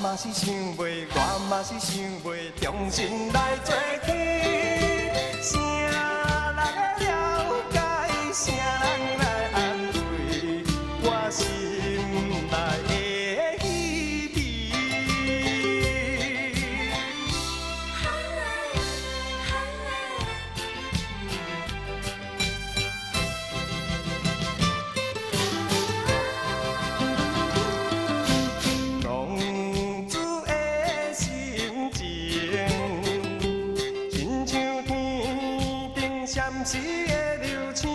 嘛是想袂，我嘛是想袂，重新来做起。谁人会了解？谁人来安慰我心内的稀微？公主的心情，亲像天顶闪烁的流星。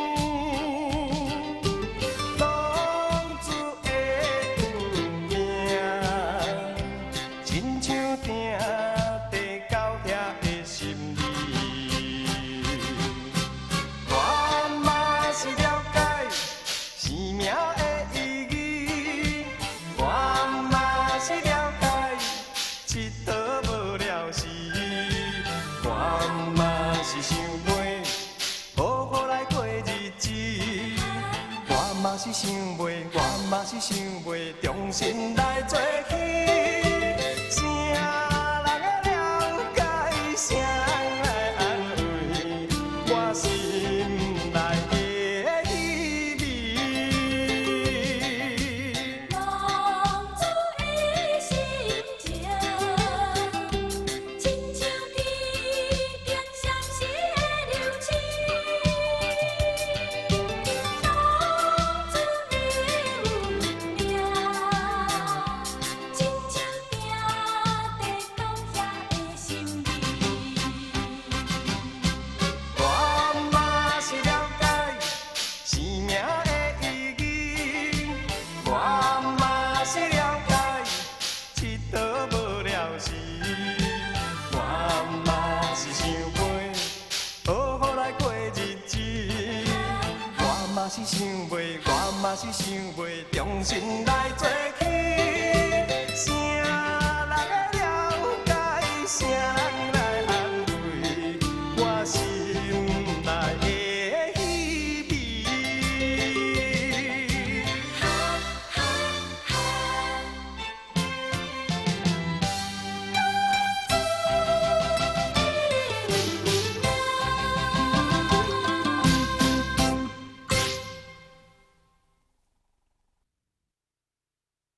公主的运命，亲像定地高遐的心理。我嘛是了解生命的意义，我嘛是了解佚佗无了时，我嘛是想袂好好来过日子，我嘛是想袂，我嘛是想袂重新来做起。谁人会了解？谁人来安慰我心内的稀微？ 公主的心情，亲像天顶闪烁的流星。公主的运命，亲像定地高遐的心理。 我嘛是了解生命的意义，我嘛是了解佚佗无了时，我嘛是想袂好好来过日子，我嘛是想袂，我嘛是想袂重新来做起。